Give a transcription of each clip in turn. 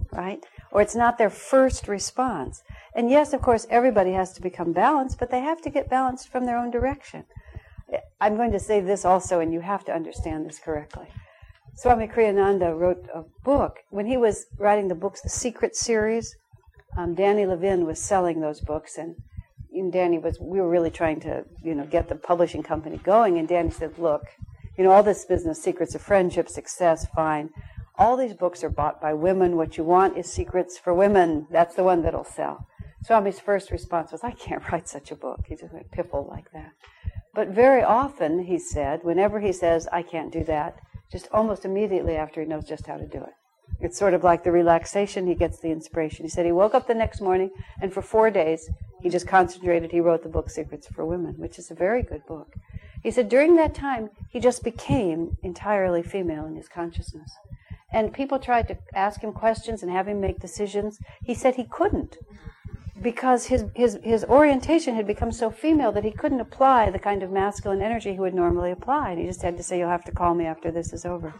right? Or it's not their first response. And yes, of course, everybody has to become balanced, but they have to get balanced from their own direction. I'm going to say this also, and you have to understand this correctly. Swami Kriyananda wrote a book. When he was writing the books, the Secret series, Danny Levin was selling those books, and we were really trying to, get the publishing company going, and Danny said, look, all this business, secrets of friendship, success, fine. All these books are bought by women. What you want is secrets for women. That's the one that'll sell. Swami's first response was, I can't write such a book. He just went piffle like that. But very often, he said, whenever he says, I can't do that, just almost immediately after he knows just how to do it. It's sort of like the relaxation, he gets the inspiration. He said he woke up the next morning, and for 4 days, he just concentrated. He wrote the book Secrets for Women, which is a very good book. He said during that time, he just became entirely female in his consciousness. And people tried to ask him questions and have him make decisions. He said he couldn't, because his orientation had become so female that he couldn't apply the kind of masculine energy he would normally apply. And he just had to say, you'll have to call me after this is over.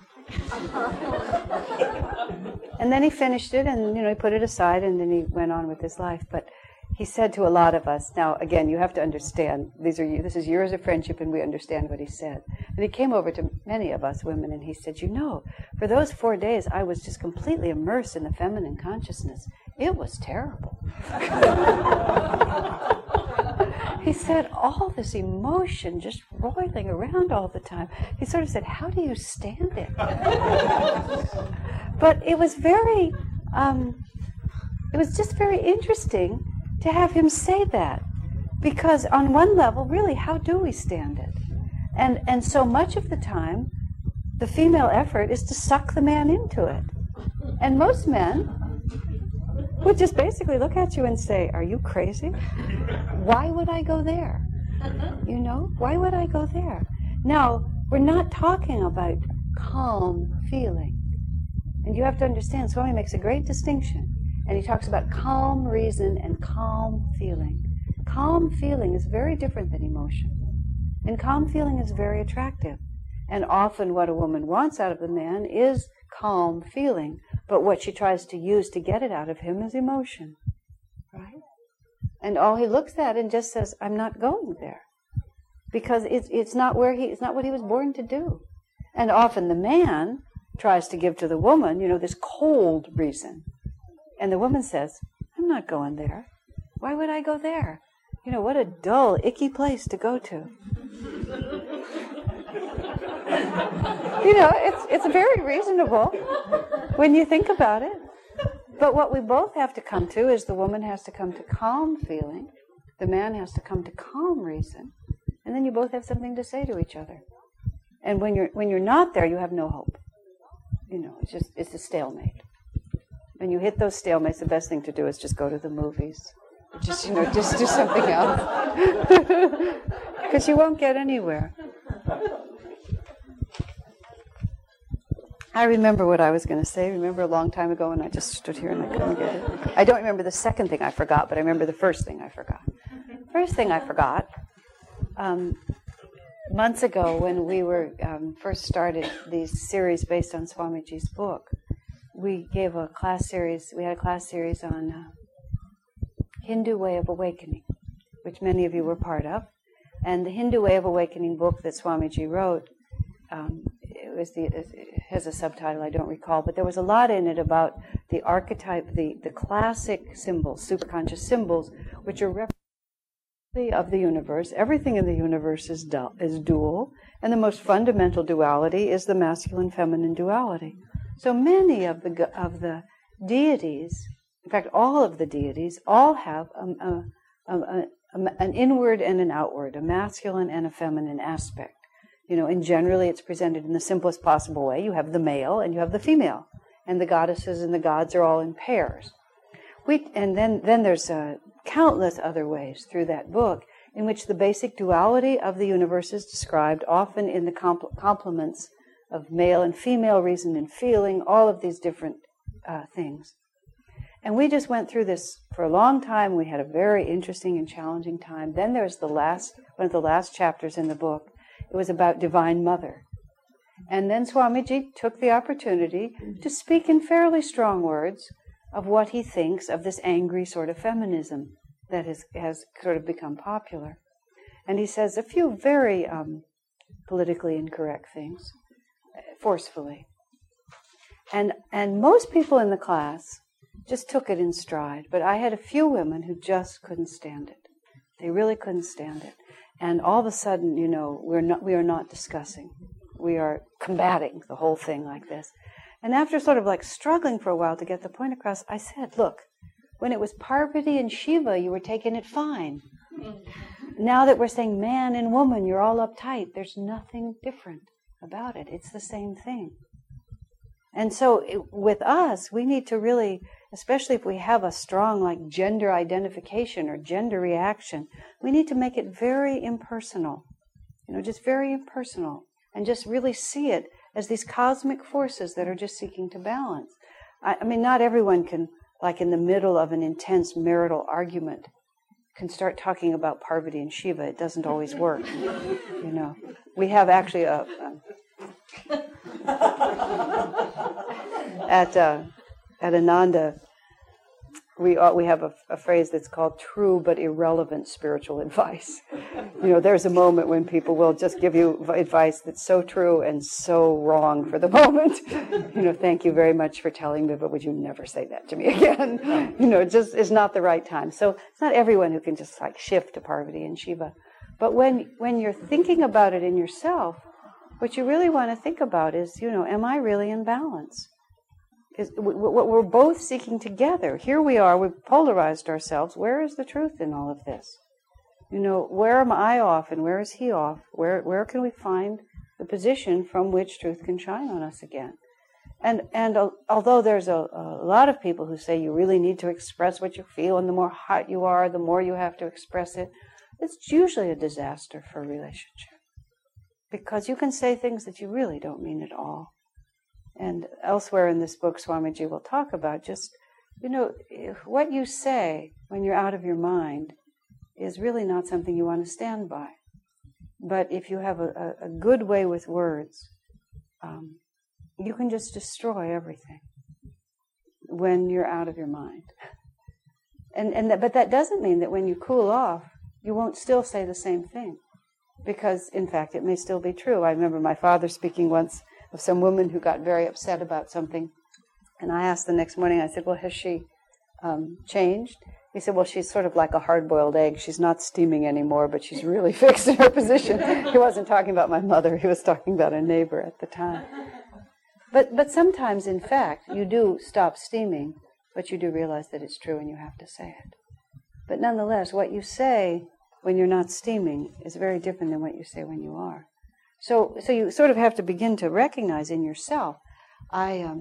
And then he finished it, and he put it aside, and then he went on with his life. But he said to a lot of us, now again, you have to understand, this is years of friendship, and we understand what he said. And he came over to many of us women, and he said, for those 4 days, I was just completely immersed in the feminine consciousness. It was terrible. He said, all this emotion just roiling around all the time. He sort of said, how do you stand it? But it was just very interesting to have him say that. Because on one level, really, how do we stand it? And so much of the time, the female effort is to suck the man into it. And most men would just basically look at you and say, are you crazy? Why would I go there? Why would I go there? Now, we're not talking about calm feeling. And you have to understand, Swami makes a great distinction. And he talks about calm reason and calm feeling. Calm feeling is very different than emotion. And calm feeling is very attractive. And often what a woman wants out of the man is calm feeling. But what she tries to use to get it out of him is emotion. Right? And all he looks at and just says, I'm not going there. Because it's not what he was born to do. And often the man tries to give to the woman, this cold reason. And the woman says, I'm not going there. Why would I go there? What a dull, icky place to go to. It's very reasonable when you think about it. But what we both have to come to is the woman has to come to calm feeling, the man has to come to calm reason, and then you both have something to say to each other. And when you're not there, you have no hope. It's a stalemate. When you hit those stalemates, the best thing to do is just go to the movies. Just do something else. Because you won't get anywhere. I remember what I was going to say. Remember a long time ago when I just stood here and I couldn't get it? I don't remember the second thing I forgot, but I remember the first thing I forgot. First thing I forgot, months ago when we were first started these series based on Swamiji's book, we gave a class series. We had a class series on Hindu Way of Awakening, which many of you were part of. And the Hindu Way of Awakening book that Swamiji wrote, it has a subtitle I don't recall, but there was a lot in it about the archetype, the classic symbols, superconscious symbols, which are representative of the universe. Everything in the universe is dual, and the most fundamental duality is the masculine-feminine duality. So many of the deities, in fact, all of the deities, all have an inward and an outward, a masculine and a feminine aspect. And generally it's presented in the simplest possible way. You have the male and you have the female, and the goddesses and the gods are all in pairs. And then there's countless other ways through that book in which the basic duality of the universe is described, often in the complements of male and female reason and feeling, all of these different things. And we just went through this for a long time. We had a very interesting and challenging time. Then there's one of the last chapters in the book. It was about Divine Mother. And then Swamiji took the opportunity to speak in fairly strong words of what he thinks of this angry sort of feminism that has sort of become popular. And he says a few very politically incorrect things, forcefully. And most people in the class just took it in stride, but I had a few women who just couldn't stand it. They really couldn't stand it. And all of a sudden, we are not discussing. We are combating the whole thing like this. And after sort of like struggling for a while to get the point across, I said, look, when it was Parvati and Shiva, you were taking it fine. Now that we're saying man and woman, you're all uptight. There's nothing different about it. It's the same thing. And so with us, we need to really, especially if we have a strong like gender identification or gender reaction, we need to make it very impersonal, just very impersonal, and just really see it as these cosmic forces that are just seeking to balance. I mean, not everyone can, like in the middle of an intense marital argument, can start talking about Parvati and Shiva. It doesn't always work, We have actually at Ananda, we have a phrase that's called true but irrelevant spiritual advice. There's a moment when people will just give you advice that's so true and so wrong for the moment. Thank you very much for telling me, but would you never say that to me again? It just is not the right time. So it's not everyone who can just like shift to Parvati and Shiva. But when you're thinking about it in yourself, what you really want to think about is, am I really in balance? Is what we're both seeking together. Here we are, we've polarized ourselves. Where is the truth in all of this? Where am I off and where is he off? Where can we find the position from which truth can shine on us again? And although there's a lot of people who say you really need to express what you feel, and the more hot you are, the more you have to express it, it's usually a disaster for a relationship. Because you can say things that you really don't mean at all. And elsewhere in this book, Swamiji will talk about just, what you say when you're out of your mind is really not something you want to stand by. But if you have a good way with words, you can just destroy everything when you're out of your mind. But that doesn't mean that when you cool off, you won't still say the same thing. Because, in fact, it may still be true. I remember my father speaking once of some woman who got very upset about something. And I asked the next morning, I said, well, has she changed? He said, well, she's sort of like a hard-boiled egg. She's not steaming anymore, but she's really fixed in her position. He wasn't talking about my mother. He was talking about a neighbor at the time. But sometimes, in fact, you do stop steaming, but you do realize that it's true and you have to say it. But nonetheless, what you say when you're not steaming is very different than what you say when you are. So you sort of have to begin to recognize in yourself. I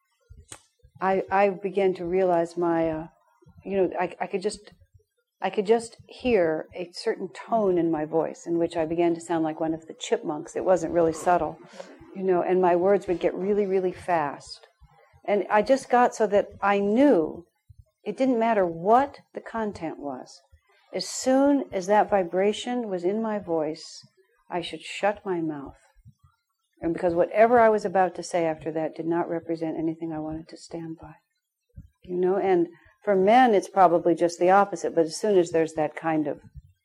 began to realize my, I could just hear a certain tone in my voice in which I began to sound like one of the chipmunks. It wasn't really subtle, and my words would get really, really fast. And I just got so that I knew it didn't matter what the content was. As soon as that vibration was in my voice, I should shut my mouth. And because whatever I was about to say after that did not represent anything I wanted to stand by. And for men, it's probably just the opposite. But as soon as there's that kind of,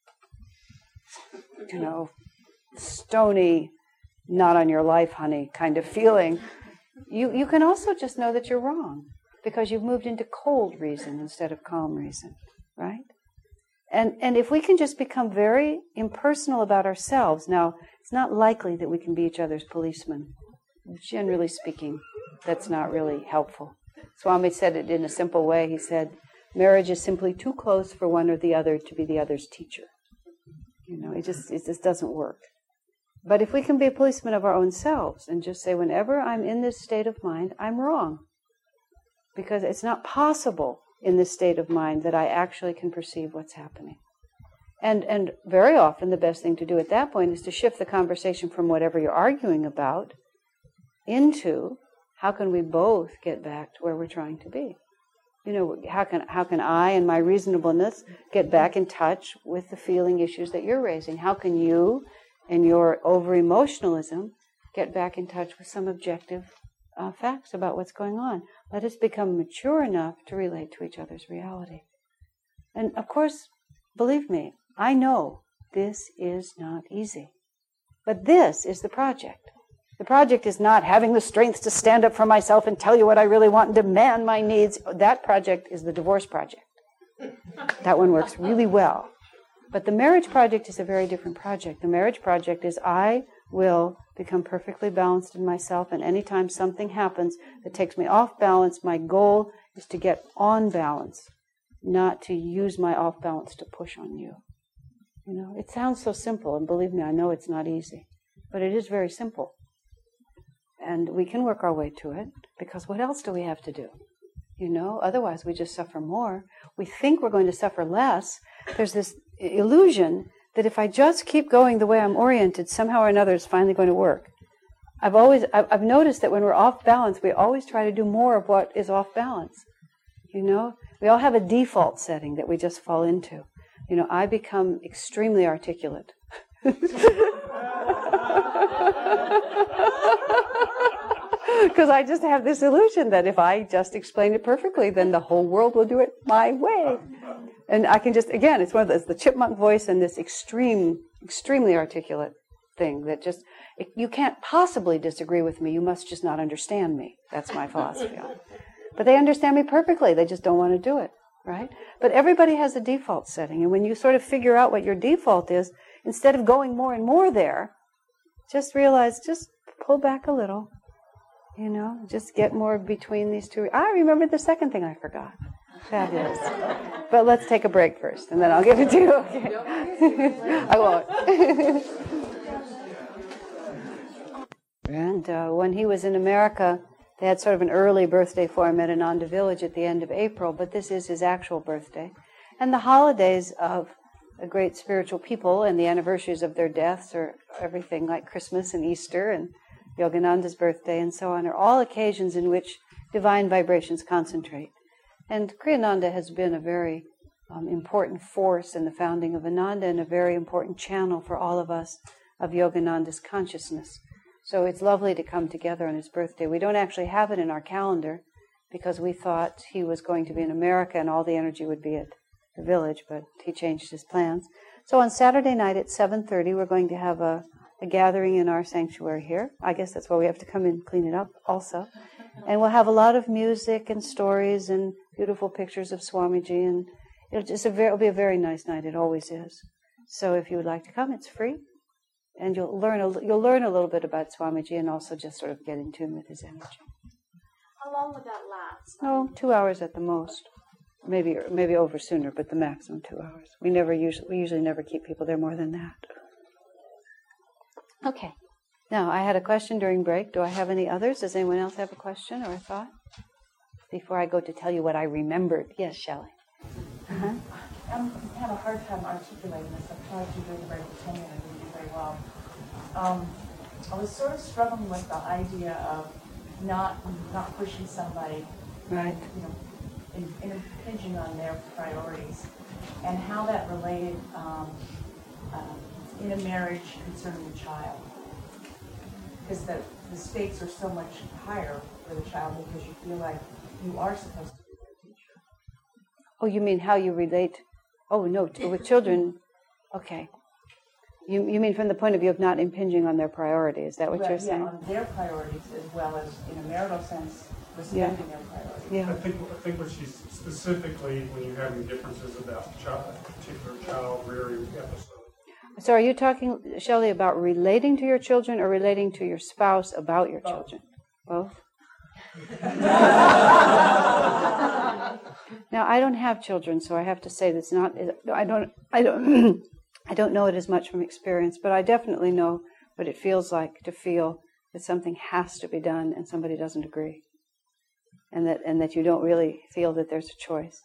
stony, not on your life, honey, kind of feeling, you can also just know that you're wrong. Because you've moved into cold reason instead of calm reason, right? And if we can just become very impersonal about ourselves, now, it's not likely that we can be each other's policemen. Generally speaking, that's not really helpful. Swami said it in a simple way. He said, marriage is simply too close for one or the other to be the other's teacher. It just doesn't work. But if we can be a policeman of our own selves and just say, whenever I'm in this state of mind, I'm wrong. Because it's not possible in this state of mind that I actually can perceive what's happening. And very often the best thing to do at that point is to shift the conversation from whatever you're arguing about into how can we both get back to where we're trying to be. How can I and my reasonableness get back in touch with the feeling issues that you're raising? How can you and your over-emotionalism get back in touch with some objective facts about what's going on? Let us become mature enough to relate to each other's reality. And of course, believe me, I know this is not easy. But this is the project. The project is not having the strength to stand up for myself and tell you what I really want and demand my needs. That project is the divorce project. That one works really well. But the marriage project is a very different project. The marriage project is I will become perfectly balanced in myself, and anytime something happens that takes me off balance, my goal is to get on balance, not to use my off balance to push on you. You know, it sounds so simple, and believe me, I know it's not easy, but it is very simple. And we can work our way to it, because what else do we have to do? You know, otherwise we just suffer more. We think we're going to suffer less. There's this illusion that if I just keep going the way I'm oriented, somehow or another it's finally going to work. I've noticed that when we're off balance, we always try to do more of what is off balance. You know, we all have a default setting that we just fall into. You know, I become extremely articulate. Because I just have this illusion that if I just explain it perfectly, then the whole world will do it my way. And I can just, again, it's one of those, the chipmunk voice and this extremely articulate thing that just, you can't possibly disagree with me, you must just not understand me. That's my philosophy on it. But they understand me perfectly, they just don't want to do it, right? But everybody has a default setting, and when you sort of figure out what your default is, instead of going more and more there, just realize, just pull back a little. You know, just get more between these two. I remembered the second thing I forgot. Fabulous. But let's take a break first, and then I'll give it to you. Okay. I won't. And when he was in America, they had sort of an early birthday for him at Ananda Village at the end of April, but this is his actual birthday. And the holidays of the great spiritual people and the anniversaries of their deaths are everything like Christmas and Easter and Yogananda's birthday and so on, are all occasions in which divine vibrations concentrate. And Kriyananda has been a very important force in the founding of Ananda and a very important channel for all of us of Yogananda's consciousness. So it's lovely to come together on his birthday. We don't actually have it in our calendar because we thought he was going to be in America and all the energy would be at the village, but he changed his plans. So on Saturday night at 7:30, we're going to have a gathering in our sanctuary here. I guess that's why we have to come and clean it up also. And we'll have a lot of music and stories and beautiful pictures of Swamiji, and it'll be a very nice night. It always is. So if you would like to come, it's free, and you'll learn a little bit about Swamiji and also just sort of get in tune with his energy. How long would that last? Oh, 2 hours at the most. Maybe over sooner, but the maximum 2 hours. We usually never keep people there more than that. Okay. Now, I had a question during break. Do I have any others? Does anyone else have a question or a thought? Before I go to tell you what I remembered. Yes, Shelley. I have a hard time articulating this. I've tried to do it very pretending I didn't do very well. I was sort of struggling with the idea of not pushing somebody, Right. You know, impinging on their priorities, and how that related in a marriage concerning a child. Because the stakes are so much higher for the child because you feel like you are supposed to be their teacher. Oh, you mean how you relate? Oh, no, with children. Okay. You mean from the point of view of not impinging on their priorities. Is that what you're saying? Yeah, on their priorities as well as, in a marital sense, respecting their priorities. Yeah. I think what she's specifically, when you're having differences about a particular child rearing episode. So are you talking, Shelley, about relating to your children or relating to your spouse about your children? Both? Now, I don't have children, so I have to say that's not, I don't know it as much from experience, but I definitely know what it feels like to feel that something has to be done and somebody doesn't agree. And that you don't really feel that there's a choice.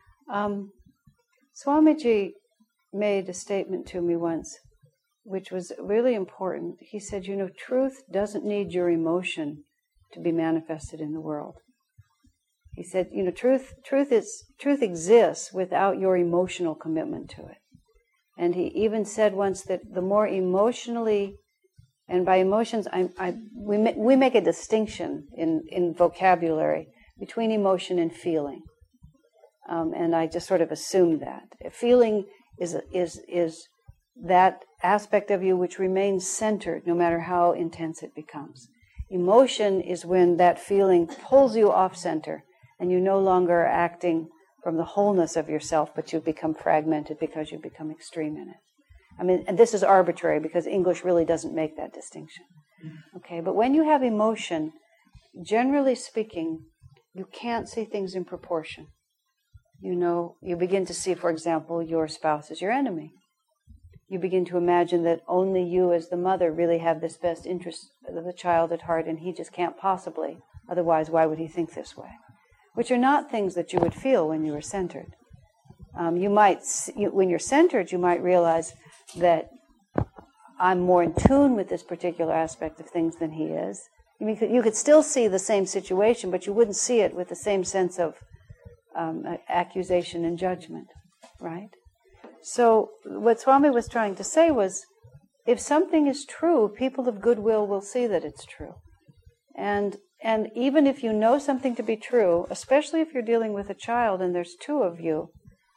Swamiji made a statement to me once, which was really important. He said, truth doesn't need your emotion to be manifested in the world. He said, truth exists without your emotional commitment to it. And he even said once that the more emotionally, and by emotions, we make a distinction in vocabulary between emotion and feeling. And I just sort of assumed that. Feeling is that aspect of you which remains centered no matter how intense it becomes. Emotion is when that feeling pulls you off center and you no longer are acting from the wholeness of yourself, but you become fragmented because you become extreme in it. I mean, and this is arbitrary because English really doesn't make that distinction. Okay, but when you have emotion, generally speaking, you can't see things in proportion. You know, you begin to see, for example, your spouse as your enemy. You begin to imagine that only you as the mother really have this best interest of the child at heart, and he just can't possibly. Otherwise, why would he think this way? Which are not things that you would feel when you were centered. When you're centered, you might realize that I'm more in tune with this particular aspect of things than he is. You could still see the same situation, but you wouldn't see it with the same sense of accusation and judgment, right? So what Swami was trying to say was, if something is true, people of goodwill will see that it's true. And even if you know something to be true, especially if you're dealing with a child and there's two of you,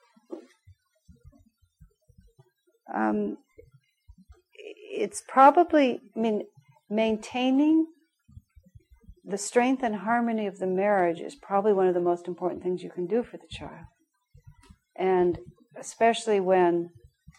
it's probably, maintaining the strength and harmony of the marriage is probably one of the most important things you can do for the child. And especially when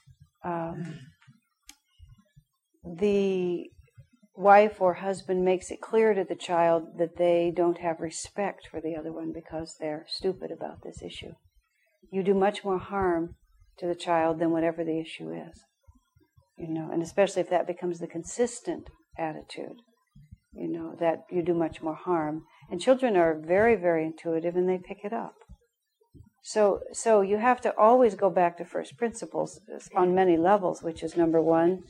the wife or husband makes it clear to the child that they don't have respect for the other one because they're stupid about this issue. You do much more harm to the child than whatever the issue is. And especially if that becomes the consistent attitude, that you do much more harm. And children are very, very intuitive and they pick it up. So you have to always go back to first principles on many levels, which is number one,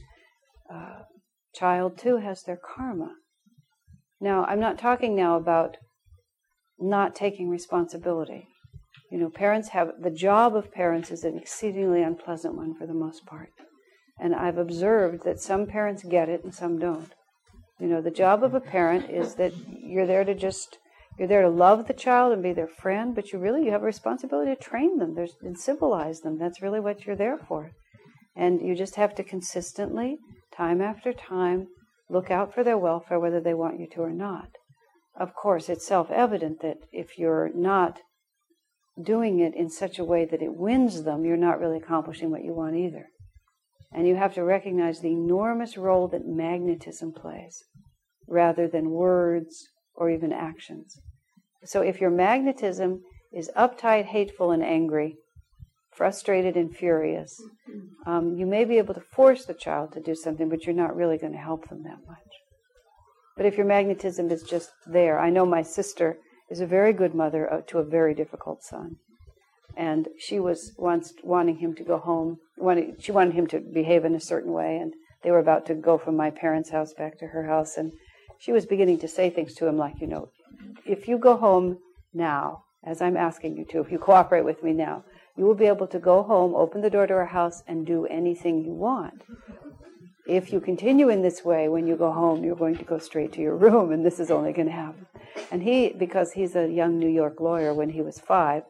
child too has their karma. Now, I'm not talking now about not taking responsibility. Parents have, the job of parents is an exceedingly unpleasant one for the most part. And I've observed that some parents get it and some don't. The job of a parent is that you're there to love the child and be their friend, but you have a responsibility to train them and civilize them. That's really what you're there for. And you just have to consistently, time after time, look out for their welfare, whether they want you to or not. Of course, it's self-evident that if you're not doing it in such a way that it wins them, you're not really accomplishing what you want either. And you have to recognize the enormous role that magnetism plays, rather than words or even actions. So if your magnetism is uptight, hateful, and angry, frustrated and furious, you may be able to force the child to do something, but you're not really going to help them that much. But if your magnetism is just there, I know my sister is a very good mother to a very difficult son. And she was once wanting him to go home. She wanted him to behave in a certain way, and they were about to go from my parents' house back to her house, and she was beginning to say things to him like, if you go home now, as I'm asking you to, if you cooperate with me now, you will be able to go home, open the door to our house, and do anything you want. If you continue in this way, when you go home, you're going to go straight to your room, and this is only going to happen. And he, because he's a young New York lawyer when he was 5,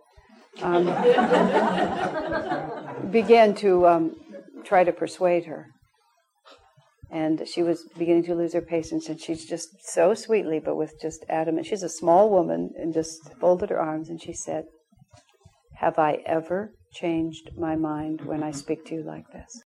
began to try to persuade her. And she was beginning to lose her patience, and she's just so sweetly, but with just adamant. She's a small woman, and just folded her arms, and she said, "Have I ever changed my mind when I speak to you like this?"